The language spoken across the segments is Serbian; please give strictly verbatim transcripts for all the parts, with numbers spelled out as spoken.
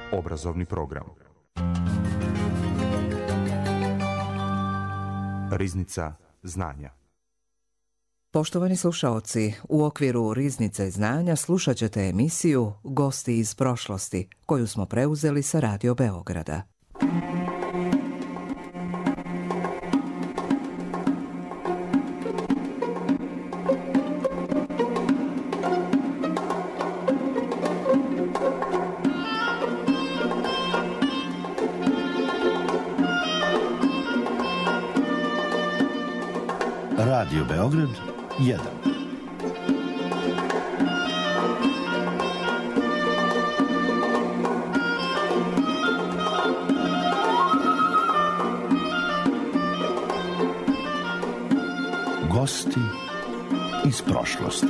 Obrazovni program. Riznica znanja. Poštovani slušaoci, u okviru Riznice znanja slušat ćete emisiju Gosti iz prošlosti, koju smo preuzeli sa Radio Beograda. Radio Beograd jedan. Gosti iz prošlosti.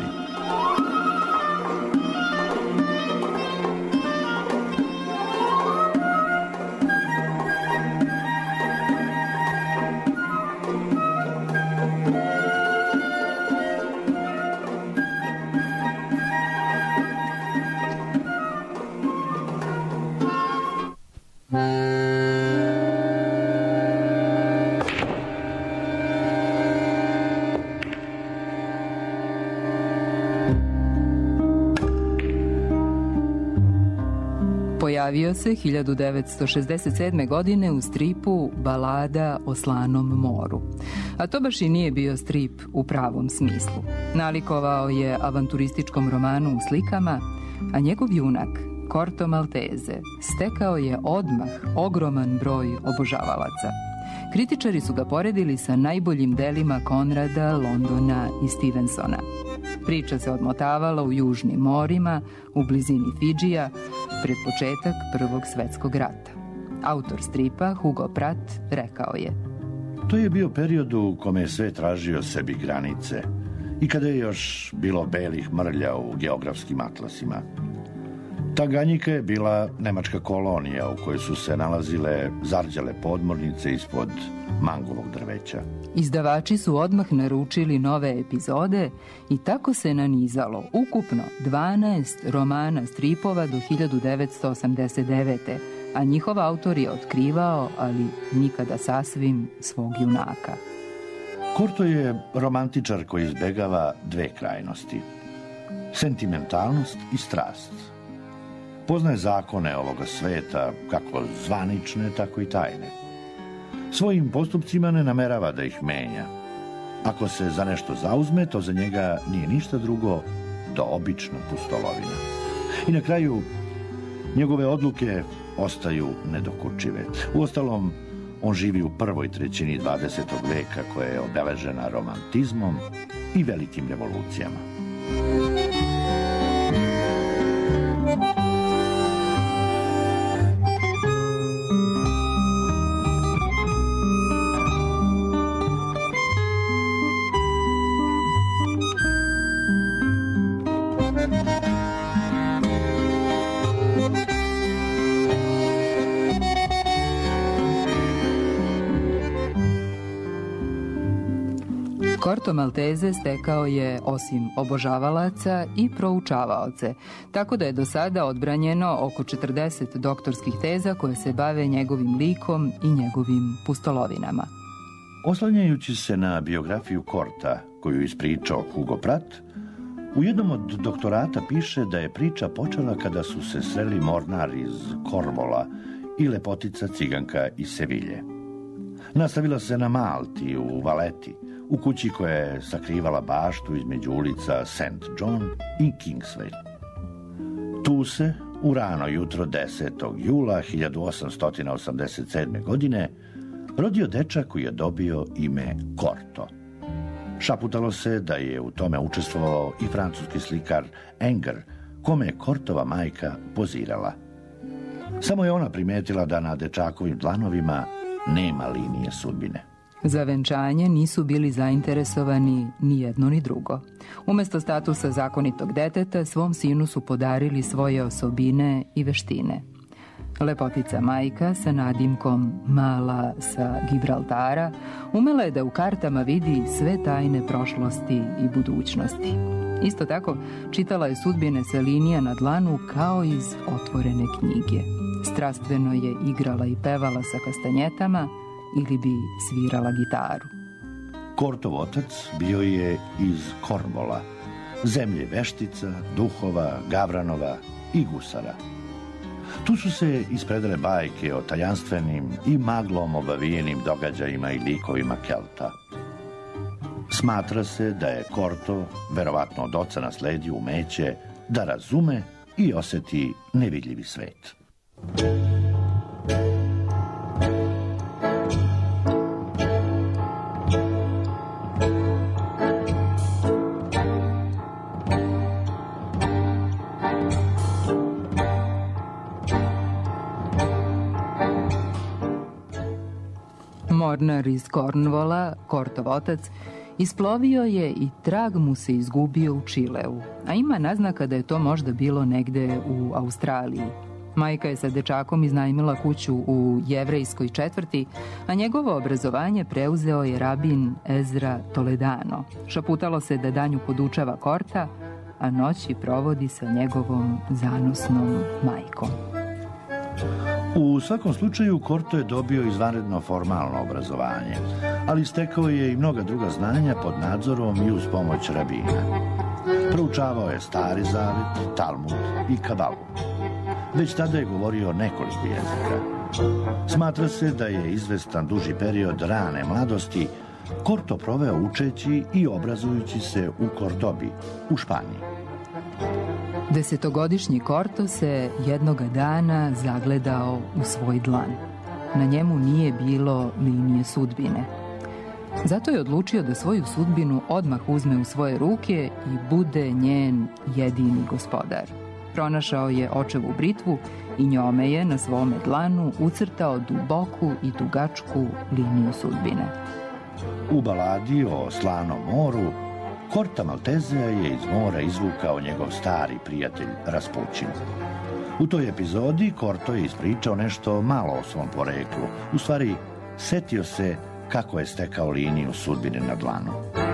Pojavio se hiljadu devetsto šezdeset sedme. godine u stripu Balada o slanom moru. A to baš i nije bio strip u pravom smislu. Nalikovao je avanturističkom romanu u slikama, a njegov junak, Corto Maltese, stekao je odmah ogroman broj obožavalaca. Kritičari su ga poredili sa najboljim delima Konrada, Londona i Stevensona. Priča se odmotavala u južnim morima, u blizini Fidžija, pred početak Prvog svetskog rata. Autor stripa, Hugo Pratt, rekao je: To je bio period u kome je sve tražio sebi granice i kada je još bilo belih mrlja u geografskim atlasima. Tanganjika je bila nemačka kolonija u kojoj su se nalazile zarđale podmornice ispod mangovog drveća. Izdavači su odmah naručili nove epizode i tako se nanizalo ukupno dvanaest romana stripova do hiljadu devetsto osamdeset devete. a njihov autor je otkrivao, ali nikada sasvim, svog junaka. Corto je romantičar koji izbegava dve krajnosti: sentimentalnost i strast. Poznaje zakone ovoga sveta, kako zvanične, tako i tajne. Svojim postupcima ne namerava da ih menja. Ako se za nešto zauzme, to za njega nije ništa drugo do obična pustolovina. I na kraju, njegove odluke ostaju nedokučive. Uostalom, on živi u prvoj trećini dvadesetog veka koja je obeležena romantizmom i velikim revolucijama. Corto Maltese stekao je, osim obožavalaca, i proučavaoce, tako da je do sada odbranjeno oko četrdeset doktorskih teza koje se bave njegovim likom i njegovim pustolovinama. Oslanjajući se na biografiju Corta, koju ispričao Hugo Pratt, u jednom od doktorata piše da je priča počela kada su se sreli mornar iz Korvola i lepotica ciganka iz Sevilje. Nastavila se na Malti, u Valeti, u kući koja je sakrivala baštu između ulica Saint John i Kingsway. Tu se, u rano jutro desetog jula hiljadu osamsto osamdeset sedme. godine, rodio dečak koji je dobio ime Corto. Šaputalo se da je u tome učestvovao i francuski slikar Ingres, kome je Cortova majka pozirala. Samo je ona primetila da na dečakovim dlanovima nema linije sudbine. Za venčanje nisu bili zainteresovani ni jedno ni drugo. Umesto statusa zakonitog deteta, svom sinu su podarili svoje osobine i veštine. Lepotica majka sa nadimkom Mala sa Gibraltara umela je da u kartama vidi sve tajne prošlosti i budućnosti. Isto tako, čitala je sudbine sa linija na dlanu kao iz otvorene knjige. strastveno je igrala i pevala sa kastanjetama ili bi svirala gitaru. Kortov otac bio je iz Kormola, zemlje veštica, duhova, gavranova i gusara. Tu su se ispredale bajke o tajanstvenim i maglom obavijenim događajima i likovima Kelta. Smatra se da je Korto, verovatno od oca, nasledio umeće da razume i osjeti nevidljivi svet. Mornar iz Cornwalla, Kortov otac, isplovio je i trag mu se izgubio u Čileu, a ima naznaka da je to možda bilo negde u Australiji. Majka je sa dečakom iznajmila kuću u jevrejskoj četvrti, a njegovo obrazovanje preuzeo je rabin Ezra Toledano. Šaputalo se da danju podučava Korta, a noći provodi sa njegovom zanosnom majkom. U svakom slučaju, Korto je dobio izvanredno formalno obrazovanje, ali stekao je i mnoga druga znanja pod nadzorom i uz pomoć rabina. Proučavao je Stari zavet, Talmud i Kabalu. Već tada je govorio nekoliko jezika. Smatra se da je izvestan duži period rane mladosti Korto proveo učeći i obrazujući se u Kordobi, u Španiji. Desetogodišnji Korto se jednoga dana zagledao u svoj dlan. Na njemu nije bilo linije sudbine. Zato je odlučio da svoju sudbinu odmah uzme u svoje ruke i bude njen jedini gospodar. Pronašao je očevu britvu i njome je na svome dlanu ucrtao duboku i dugačku liniju sudbine. U baladi o Slanom moru Korta Maltezea je iz mora izvukao njegov stari prijatelj Raspućin. U toj epizodi Korto je ispričao nešto malo o svom poreklu. U stvari, setio se kako je stekao liniju sudbine na dlanu.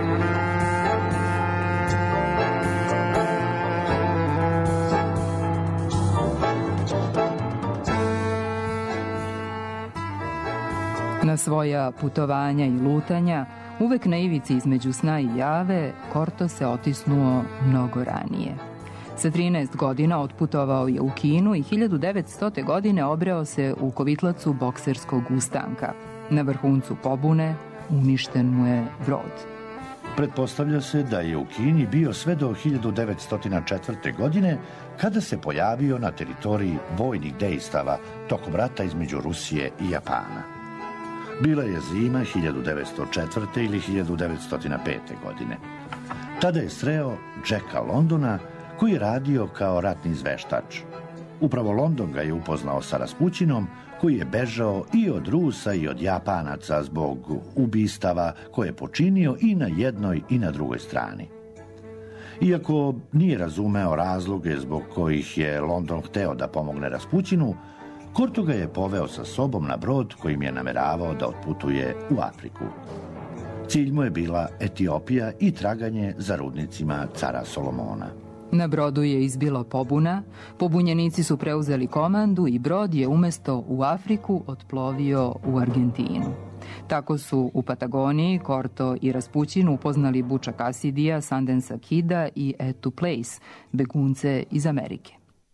Na svoja putovanja i lutanja, uvek na ivici između sna i jave, Korto se otisnuo mnogo ranije. Sa trinaest godina otputovao je u Kinu i hiljadu devetstote. godine obreo se u kovitlacu bokserskog ustanka. Na vrhuncu pobune uništen mu je brod. Pretpostavlja se da je u Kini bio sve do hiljadu devetsto četvrte. godine, kada se pojavio na teritoriji vojnih dejstava tokom rata između Rusije i Japana. Bila je zima hiljadu devetsto četvrte. ili hiljadu devetsto pete. godine. Tada je sreo Jacka Londona, koji je radio kao ratni izveštač. Upravo London ga je upoznao sa Raspućinom, koji je bežao i od Rusa i od Japanaca zbog ubistava koje je počinio i na jednoj i na drugoj strani. Iako nije razumeo razloge zbog kojih je London hteo da pomogne Raspućinu, Korto ga je poveo sa sobom na brod kojim je nameravao da otputuje u Afriku. Cilj mu je bila Etiopija i traganje za rudnicima cara Solomona. Na brodu je izbila pobuna, pobunjenici su preuzeli komandu i brod je umesto u Afriku otplovio u Argentinu. Tako su u Patagoniji Korto i Raspućin upoznali Butcha Cassidija, Sundansa Kida i Etu Place, begunce iz Amerike.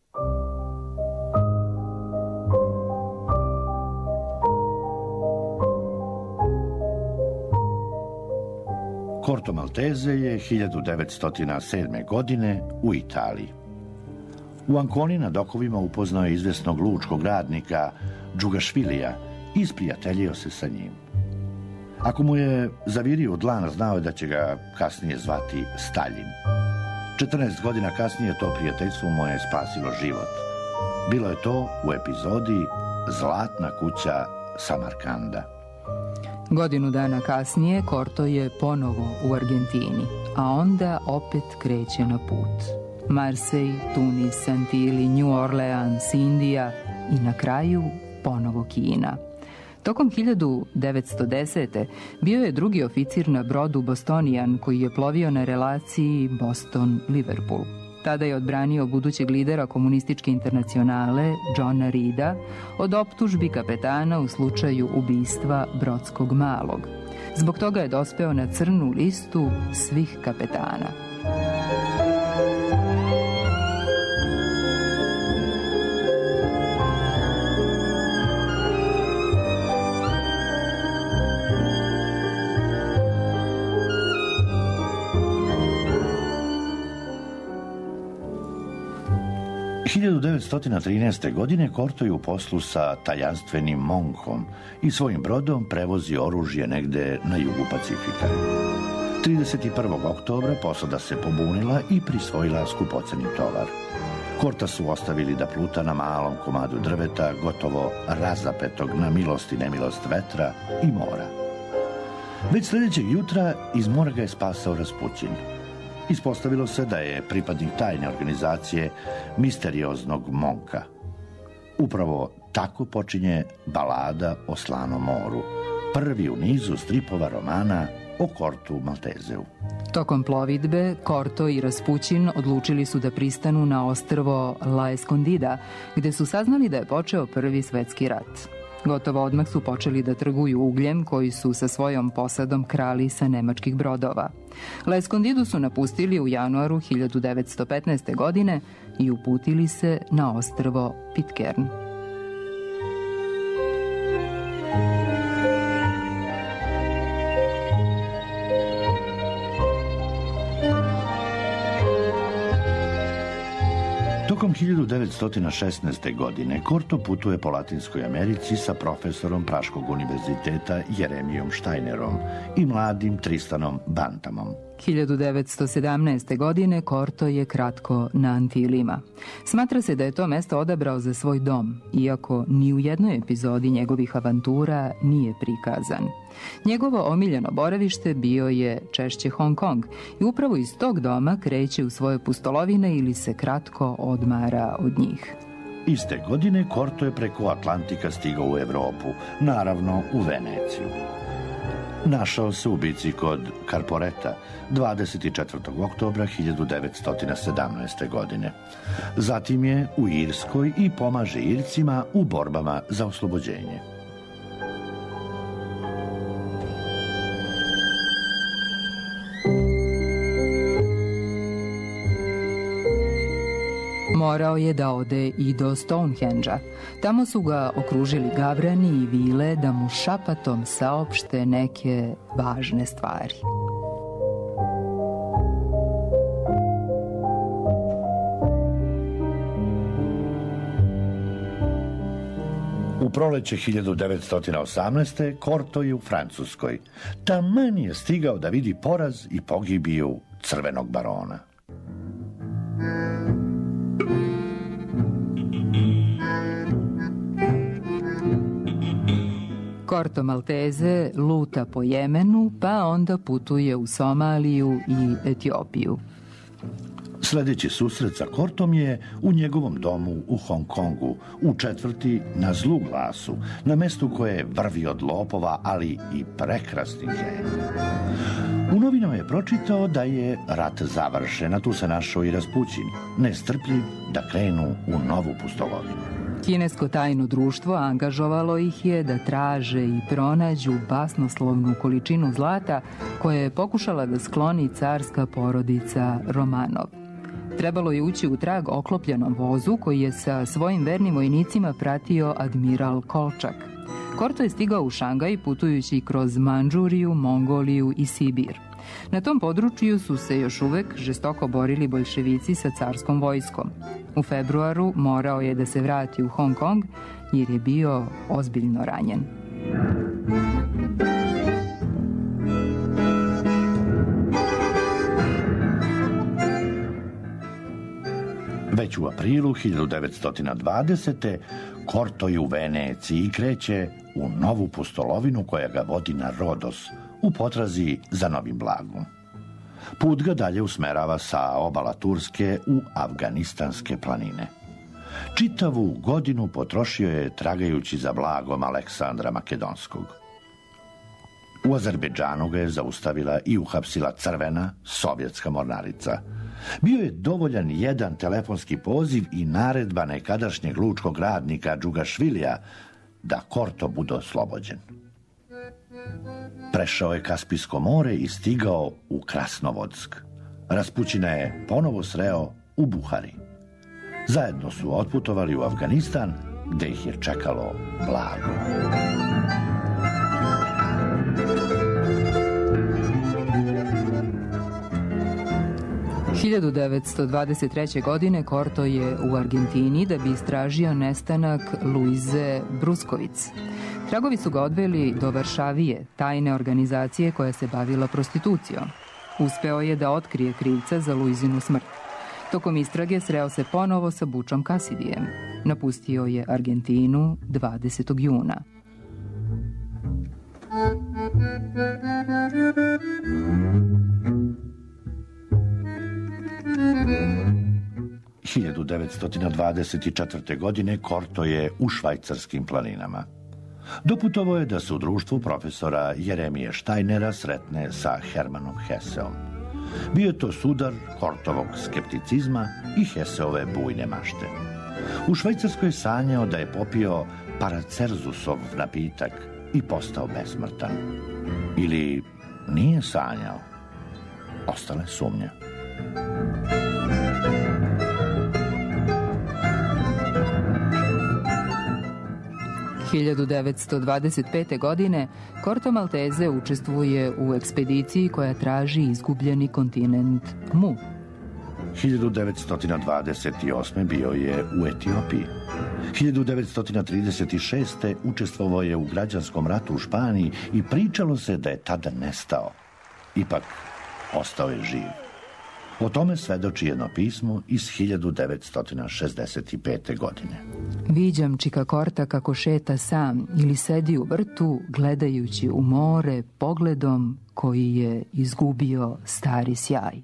Korto Malteze je hiljadu devetsto sedme. godine u Italiji. U Anconi na dokovima upoznao je izvesnog lučkog radnika Džugašvilija i isprijateljio se sa njim. Ako mu je zavirio u dlan, znao je da će ga kasnije zvati Staljin. četrnaest godina kasnije to prijateljstvo mu je spasilo život. Bilo je to u epizodi Zlatna kuća Samarkanda. Godinu dana kasnije Korto je ponovo u Argentini, a onda opet kreće na put. Marsej, Tunis, Antili, New Orleans, Indija i na kraju ponovo Kina. Tokom hiljadu devetsto desete. bio je drugi oficir na brodu Bostonian koji je plovio na relaciji Boston-Liverpool. Tada je odbranio budućeg lidera komunističke internacionale, Johna Reeda, od optužbi kapetana u slučaju ubistva Brodskog malog. Zbog toga je dospeo na crnu listu svih kapetana. hiljadu devetsto trinaeste. godine Korto je u poslu sa tajanstvenim Monkom i svojim brodom prevozi oružje negde na jugu Pacifika. trideset prvog oktobra posada se pobunila i prisvojila skupoceni tovar. Korta su ostavili da pluta na malom komadu drveta, gotovo razapetog na milost i nemilost vetra i mora. Već sljedećeg jutra iz mora ga je spasao Raspućin. Ispostavilo se da je pripadnik tajne organizacije misterioznog Monka. Upravo tako počinje Balada o slanom moru, prvi u nizu stripova romana o Kortu Maltezeu. Tokom plovidbe, Korto i Raspućin odlučili su da pristanu na ostrvo La Escondida, gde su saznali da je počeo Prvi svetski rat. Gotovo odmah su počeli da trguju ugljem koji su sa svojom posadom krali sa nemačkih brodova. La Escondidu su napustili u januaru hiljadu devetsto petnaeste. godine i uputili se na ostrvo Pitcairn. Tokom hiljadu devetsto šesnaeste. godine Korto putuje po Latinskoj Americi sa profesorom Praškog univerziteta Jeremijom Štajnerom i mladim Tristanom Bantamom. hiljadu devetsto sedamnaeste. godine Korto je kratko na Antilima. Smatra se da je to mesto odabrao za svoj dom, iako ni u jednoj epizodi njegovih avantura nije prikazan. Njegovo omiljeno boravište bio je češće Hong Kong i upravo iz tog doma kreće u svoje pustolovine ili se kratko odmara od njih. Iste godine Korto je preko Atlantika stigao u Evropu, naravno u Veneciju. Našao se u bici kod Karporeta dvadeset četvrtog oktobra hiljadu devetsto sedamnaeste. godine. Zatim je u Irskoj i pomaže Ircima u borbama za oslobođenje. Morao je da ode i do Stonehenge-a. Tamo su ga okružili gavrani i vile da mu šapatom saopšte neke važne stvari. U proleće hiljadu devetsto osamnaeste. Korto je u Francuskoj. Taman je stigao da vidi poraz i pogibiju crvenog barona. Korto Malteze luta po Jemenu, pa onda putuje u Somaliju i Etiopiju. Sljedeći susret sa Kortom je u njegovom domu u Hong Kongu, u četvrti na Zlu glasu, na mestu koje vrvi od lopova, ali i prekrasnih žena. U novinama je pročitao da je rat završen, a tu se našao i Raspućin, nestrpljiv da krenu u novu pustolovinu. Kinesko tajno društvo angažovalo ih je da traže i pronađu basnoslovnu količinu zlata koje je pokušala da skloni carska porodica Romanov. Trebalo je ući u trag oklopljenom vozu koji je sa svojim vernim vojnicima pratio admiral Kolčak. Korto je stigao u Šangaj putujući kroz Mandžuriju, Mongoliju i Sibir. Na tom području su se još uvek žestoko borili boljševici sa carskom vojskom. U februaru morao je da se vrati u Hong Kong jer je bio ozbiljno ranjen. Već u aprilu hiljadu devetsto dvadesete. Korto je u Veneciji i kreće u novu pustolovinu koja ga vodi na Rodos, u potrazi za novim blagom. Put ga dalje usmerava sa obala Turske u afganistanske planine. Čitavu godinu potrošio je tragajući za blagom Aleksandra Makedonskog. U Azerbejdžanu ga je zaustavila i uhapsila crvena sovjetska mornarica. Bio je dovoljan jedan telefonski poziv i naredba nekadašnjeg lučkog radnika Džugašvilija da Korto bude oslobođen. Prešao je Kaspijsko more i stigao u Krasnovodsk. Raspućina je ponovo sreo u Buhari. Zajedno su otputovali u Afganistan, gde ih je čekalo blago. hiljadu devetsto dvadeset treće. godine Korto je u Argentini da bi istražio nestanak Luize Bruskovic. Tragovi su ga odveli do Varšavije, tajne organizacije koja se bavila prostitucijom. Uspeo je da otkrije krivca za Luizinu smrt. Tokom istrage sreo se ponovo sa Bučom Kasidijem. Napustio je Argentinu dvadesetog juna. hiljadu devetsto dvadeset četvrte. godine Korto je u švajcarskim planinama. Doputovao je da se u društvu profesora Jeremije Štajnera sretne sa Hermanom Heseom. Bio je to sudar Kortovog skepticizma i Heseove bujne mašte. U Švajcarskoj je sanjao da je popio Paracelsusov napitak i postao besmrtan. Ili nije sanjao. Ostale sumnje. hiljadu devetsto dvadeset pete. godine Korto Malteze učestvuje u ekspediciji koja traži izgubljeni kontinent Mu. hiljadu devetsto dvadeset osme. bio je u Etiopiji. hiljadu devetsto trideset šeste. učestvovao je u građanskom ratu u Španiji i pričalo se da je tada nestao. Ipak, ostao je živ. O tome svedoči jedno pismo iz hiljadu devetsto šezdeset pete. godine. Viđam Čika Korta kako šeta sam ili sedi u vrtu gledajući u more pogledom koji je izgubio stari sjaj.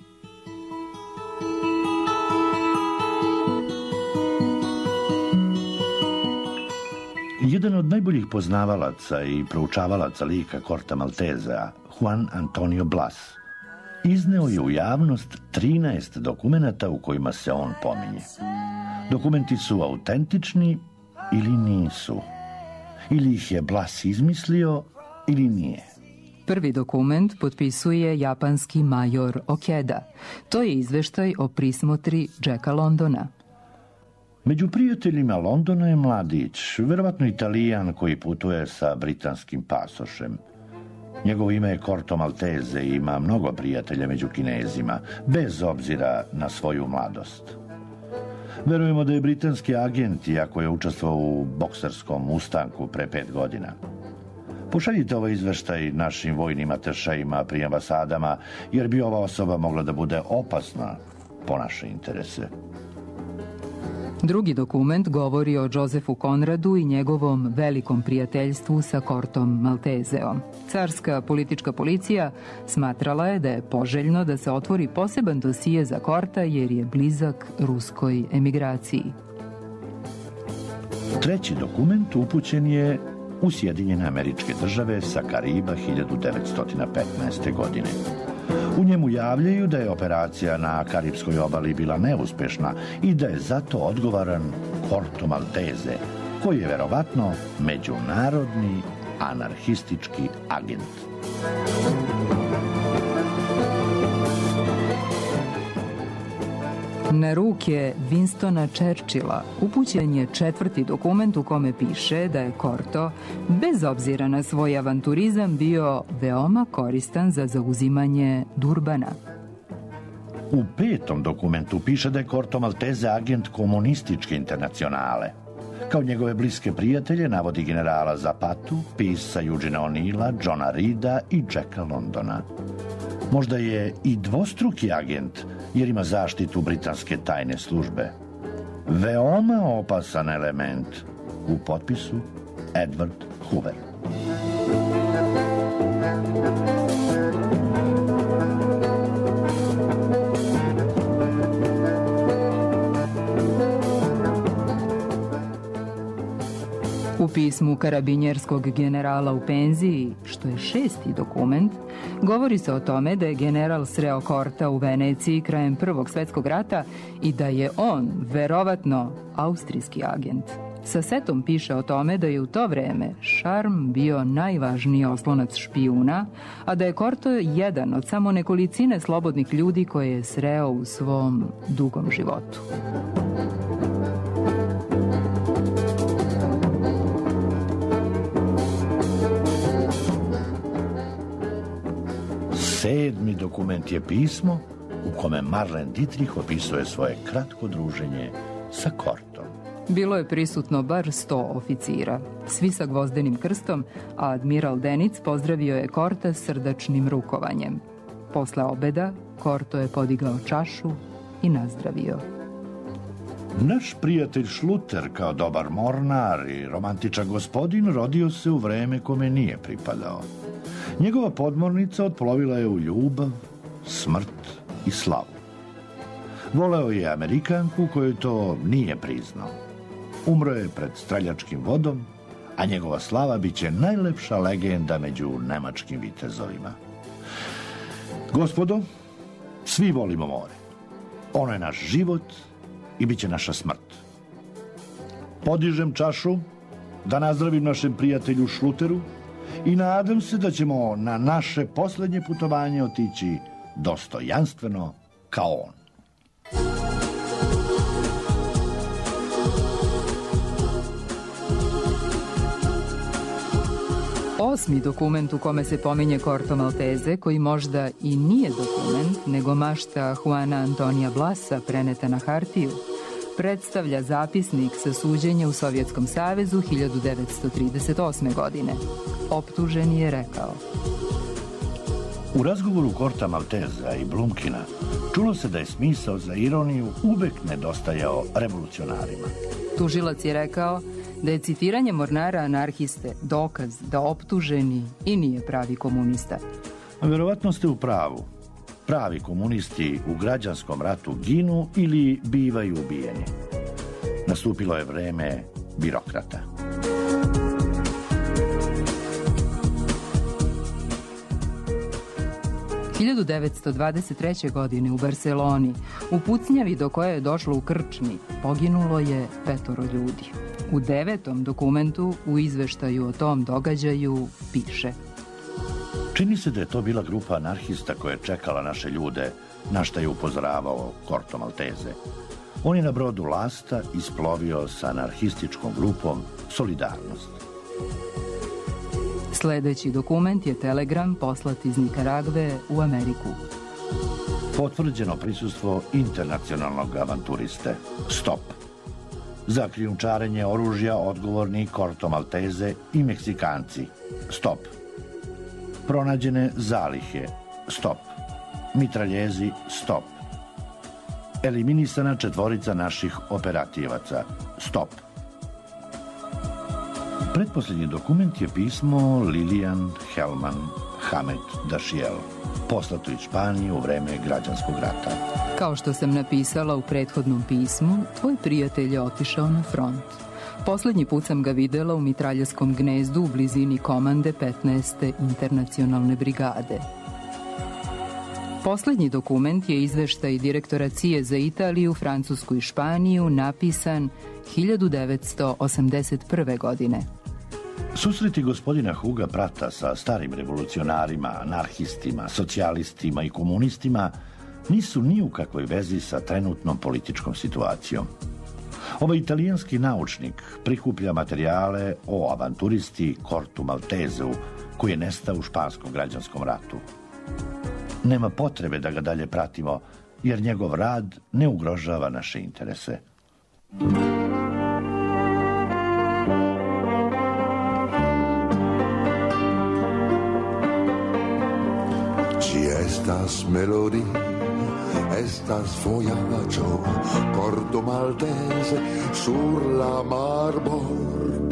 Jedan od najboljih poznavalaca i proučavalaca lika Korta Maltezea, Juan Antonio Blas, izneo je u javnost trinaest dokumenata u kojima se on pominje. Dokumenti su autentični ili nisu. Ili ih je Blas izmislio ili nije. Prvi dokument potpisuje japanski major Okeda. To je izveštaj o prismotri Jacka Londona. Među prijateljima Londona je mladić, verovatno Italijan koji putuje sa britanskim pasošem. Njegovo ime je Korto Malteze i ima mnogo prijatelja među Kinezima, bez obzira na svoju mladost. Verujemo da je britanski agent, iako je učestvovao u bokserskom ustanku pre pet godina. Pošaljite ovaj izveštaj našim vojnim atašejima pri ambasadama, jer bi ova osoba mogla da bude opasna po naše interese. Drugi dokument govori o Josefu Konradu i njegovom velikom prijateljstvu sa Kortom Maltezeom. Carska politička policija smatrala je da je poželjno da se otvori poseban dosije za Korta jer je blizak ruskoj emigraciji. Treći dokument upućen je u Sjedinjene Američke Države sa Kariba hiljadu devetsto petnaeste. godine. U njemu javljaju da je operacija na Karibskoj obali bila neuspešna i da je zato odgovoran Korto Malteze, koji je verovatno međunarodni anarhistički agent. Na ruke Winstona Churchilla upućen je četvrti dokument u kome piše da je Korto, bez obzira na svoj avanturizam, bio veoma koristan za zauzimanje Durbana. U petom dokumentu piše da je Korto Malteze agent komunističke internacionale. Kao njegove bliske prijatelje navodi generala Zapatu, pisca Eugena O'Neilla, Johna Reeda i Jacka Londona. Možda je i dvostruki agent, jer ima zaštitu britanske tajne službe. Veoma opasan element u potpisu Edward Hoover. U pismu karabinjerskog generala u penziji, što je šesti dokument, govori se o tome da je general sreo Korta u Veneciji krajem Prvog svetskog rata i da je on, verovatno, austrijski agent. Sa setom piše o tome da je u to vreme šarm bio najvažniji oslonac špijuna, a da je Korto jedan od samo nekolicine slobodnih ljudi koje je sreo u svom dugom životu. Sedmi dokument je pismo u kome Marlene Dietrich opisuje svoje kratko druženje sa Kortom. Bilo je prisutno bar sto oficira, svi sa gvozdenim krstom, a admiral Denic pozdravio je Korta srdačnim rukovanjem. Posle obeda, Korto je podigao čašu i nazdravio. Naš prijatelj Šluter, kao dobar mornar i romantičan gospodin, rodio se u vreme kome nije pripadao. Njegova podmornica otplovila je u ljubav, smrt i slavu. Voleo je Amerikanku koju to nije priznao. Umro je pred streljačkim vodom, a njegova slava biće najlepša legenda među nemačkim vitezovima. Gospodo, svi volimo more. Ono je naš život i bit će naša smrt. Podižem čašu da nazdravim našem prijatelju Šluteru i nadam se da ćemo na naše posljednje putovanje otići dostojanstveno kao on. Osmi dokument u kome se pominje Korto Malteze, koji možda i nije dokument, nego mašta Juana Antonija Blasa preneta na hartiju, predstavlja zapisnik sa suđenja u Sovjetskom savezu hiljadu devetsto trideset osme. godine. Optuženi je rekao: U razgovoru Korta Malteza i Blumkina čulo se da je smisao za ironiju uvek nedostajao revolucionarima. Tužilac je rekao da je citiranje mornara anarhiste dokaz da optuženi i nije pravi komunista. Verovatno ste u pravu. Pravi komunisti u građanskom ratu ginu ili bivaju ubijeni. Nastupilo je vreme birokrata. hiljadu devetsto dvadeset treće. godine u Barseloni, u pucnjavi do koje je došlo u krčmi, poginulo je petoro ljudi. U devetom dokumentu u izveštaju o tom događaju piše: Čini se da je to bila grupa anarhista koja je čekala naše ljude, na šta je upozoravao Korto Malteze. On je na brodu Lasta isplovio sa anarhističkom grupom Solidarnost. Sledeći dokument je telegram poslat iz Nikaragve u Ameriku. Potvrđeno prisustvo internacionalnog avanturiste. Stop. Za krijumčarenje oružja odgovorni Korto Malteze i Meksikanci. Stop. Pronađene zalihe. Stop. Mitraljezi. Stop. Eliminisana četvorica naših operativaca. Stop. Pretposljednji dokument je pismo Lilian Helman Hamed Dashiell, poslato iz Španije u vreme građanskog rata. Kao što sam napisala u prethodnom pismu, tvoj prijatelj je otišao na front. Poslednji put sam ga videla u mitraljeskom gnezdu u blizini komande petnaeste internacionalne brigade. Poslednji dokument je izveštaj direktora C I E za Italiju, Francusku i Španiju, napisan hiljadu devetsto osamdeset prve. godine. Susreti gospodina Huga Prata sa starim revolucionarima, anarhistima, socijalistima i komunistima nisu ni u kakvoj vezi sa trenutnom političkom situacijom. Ovaj italijanski naučnik prikuplja materijale o avanturisti Kortu Maltezeu, koji je nestao u španskom građanskom ratu. Nema potrebe da ga dalje pratimo, jer njegov rad ne ugrožava naše interese. Estas melodie, estas voyaggio, Korto Maltese sur la marbord.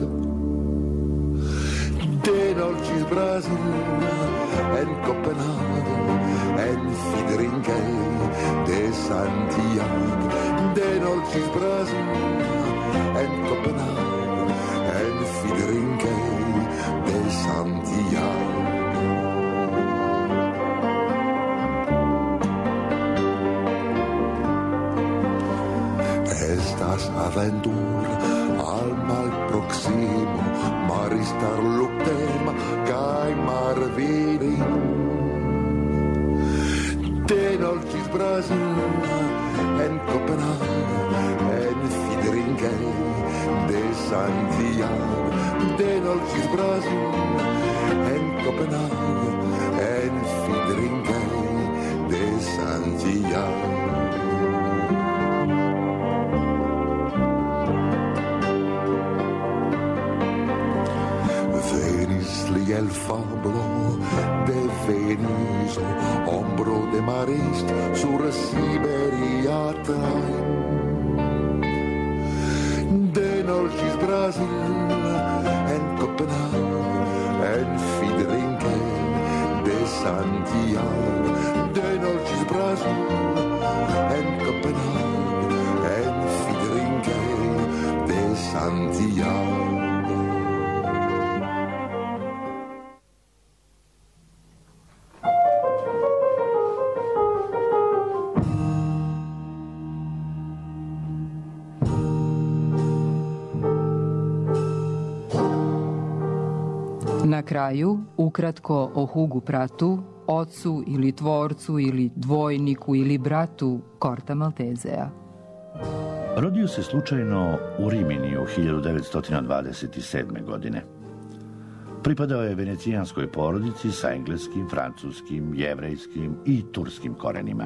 De dolcis Brasil, en Copenhagen, en Fidrinkel, de Santiago. De dolcis Brasil, en Copenhagen, en Fidrinkel. splendor al mal proximo maristar luptema cae mar virin de nolcis Brasil en Copenhagen en Fidringay de Santiago de nolcis Brasil en Copenhagen en Fidringay de Santiago. Li el fablo de Veniso, ombro de marist sur Siberia train. De nolcis Brasil en Copenhagen, en Fidringay de Santiago. De nolcis Brasil en Copenhagen, en Fidringay de Santiago. Na kraju, ukratko o Hugu Pratu, ocu ili tvorcu ili dvojniku ili bratu Korta Maltezea. Rodio se slučajno u Riminiju hiljadu devetsto dvadeset sedme. godine. Pripadao je venecijanskoj porodici sa engleskim, francuskim, jevrejskim i turskim korenima.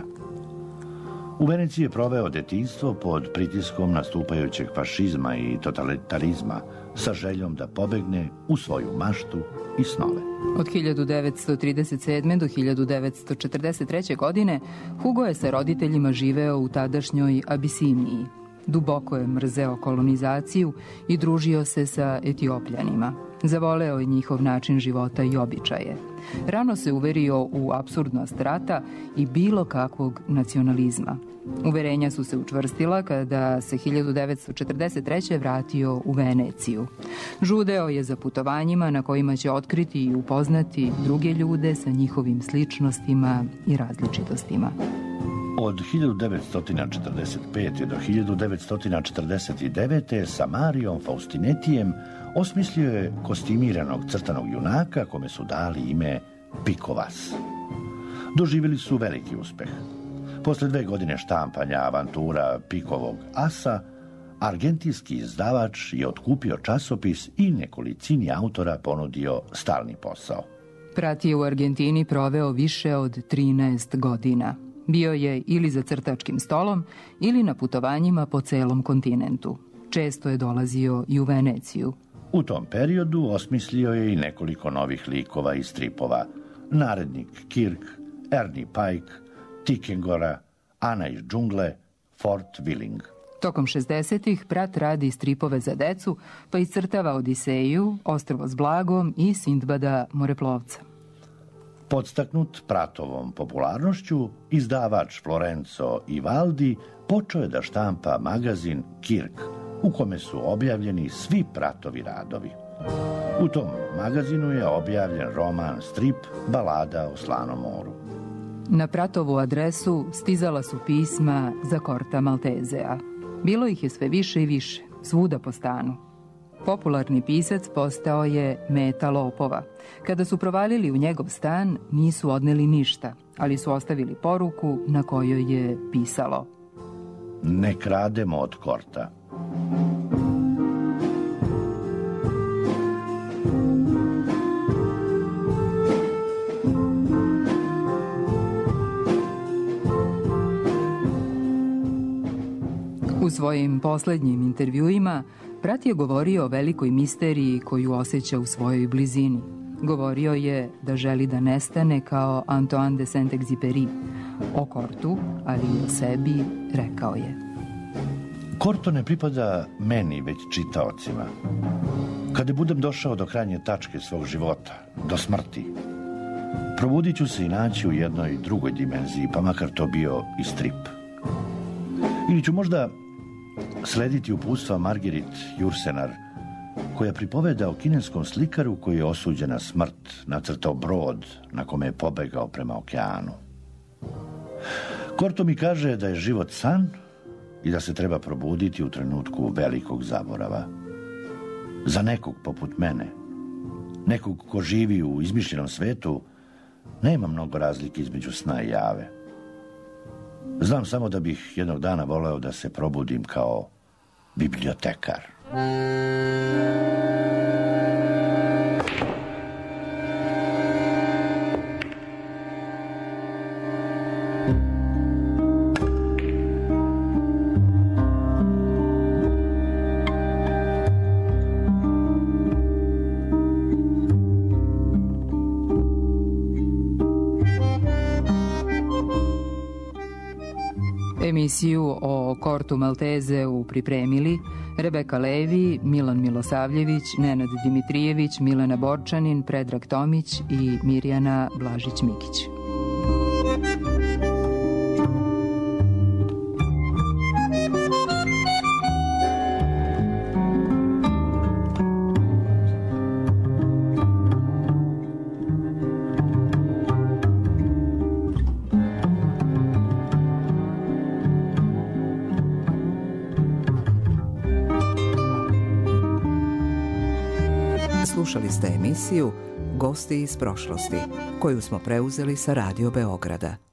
U Veneciji je proveo detinjstvo pod pritiskom nastupajućeg fašizma i totalitarizma sa željom da pobegne u svoju maštu i snove. Od hiljadu devetsto trideset sedme. do hiljadu devetsto četrdeset treće. godine Hugo je sa roditeljima živeo u tadašnjoj Abisiniji. Duboko je mrzeo kolonizaciju i družio se sa Etiopljanima. Zavoleo je njihov način života i običaje. Rano se uverio u apsurdnost rata i bilo kakvog nacionalizma. Uverenja su se učvrstila kada se hiljadu devetsto četrdeset treće. vratio u Veneciju. Žudeo je za putovanjima na kojima će otkriti i upoznati druge ljude sa njihovim sličnostima i različitostima. Od hiljadu devetsto četrdeset pete. do hiljadu devetsto četrdeset devete. sa Marijom Faustinetijem osmislio je kostimiranog crtanog junaka kome su dali ime Pikovas. Doživjeli su veliki uspeh. Posle dve godine štampanja avantura Pikovog asa, argentinski izdavač je otkupio časopis i nekolicini autora ponudio stalni posao. Prat je u Argentini proveo više od trinaest godina. Bio je ili za crtačkim stolom ili na putovanjima po celom kontinentu. Često je dolazio i u Veneciju. U tom periodu osmislio je i nekoliko novih likova i stripova. Narednik Kirk, Ernie Pike, Tikengora, Ana iz džungle, Fort Willing. Tokom šezdesetih Prat radi stripove za decu, pa iscrtava Odiseju, Ostrvo s blagom i Sindbada moreplovca. Podstaknut Pratovom popularnošću, izdavač Florenzo Ivaldi počeo je da štampa magazin Kirk, u kome su objavljeni svi Pratovi radovi. U tom magazinu je objavljen roman strip Balada o Slanom moru. Na Pratovu adresu stizala su pisma za Korta Maltezea. Bilo ih je sve više i više, svuda po stanu. Popularni pisac postao je meta lopova. Kada su provalili u njegov stan, nisu odneli ništa, ali su ostavili poruku na kojoj je pisalo: Ne krademo od Korta. U svojim poslednjim intervjuima Prat je govorio o velikoj misteriji koju osjeća u svojoj blizini. Govorio je da želi da nestane kao Antoine de Saint-Exupéry. O Kortu, ali i o sebi, rekao je: Korto ne pripada meni, već čitaocima. Kada budem došao do krajnje tačke svog života, do smrti, probudit ću se i naći u jednoj drugoj dimenziji, pa makar to bio i strip. Ili ću možda slediti uputstva Marguerite Yourcenar, koja pripoveda o kineskom slikaru koji je osuđen na smrt, nacrtao brod na kome je pobegao prema okeanu. Korto mi kaže da je život san i da se treba probuditi u trenutku velikog zaborava. Za nekog poput mene, nekog ko živi u izmišljenom svetu, nema mnogo razlike između sna i jave. Znam samo da bih jednog dana voleo da se probudim kao bibliotekar. Emisiju o Kortu Maltezeu pripremili Rebeka Levi, Milan Milosavljević, Nenad Dimitrijević, Milena Borčanin, Predrag Tomić i Mirjana Blažić-Mikić. Slušali ste emisiju Gosti iz prošlosti, koju smo preuzeli sa Radio Beograda.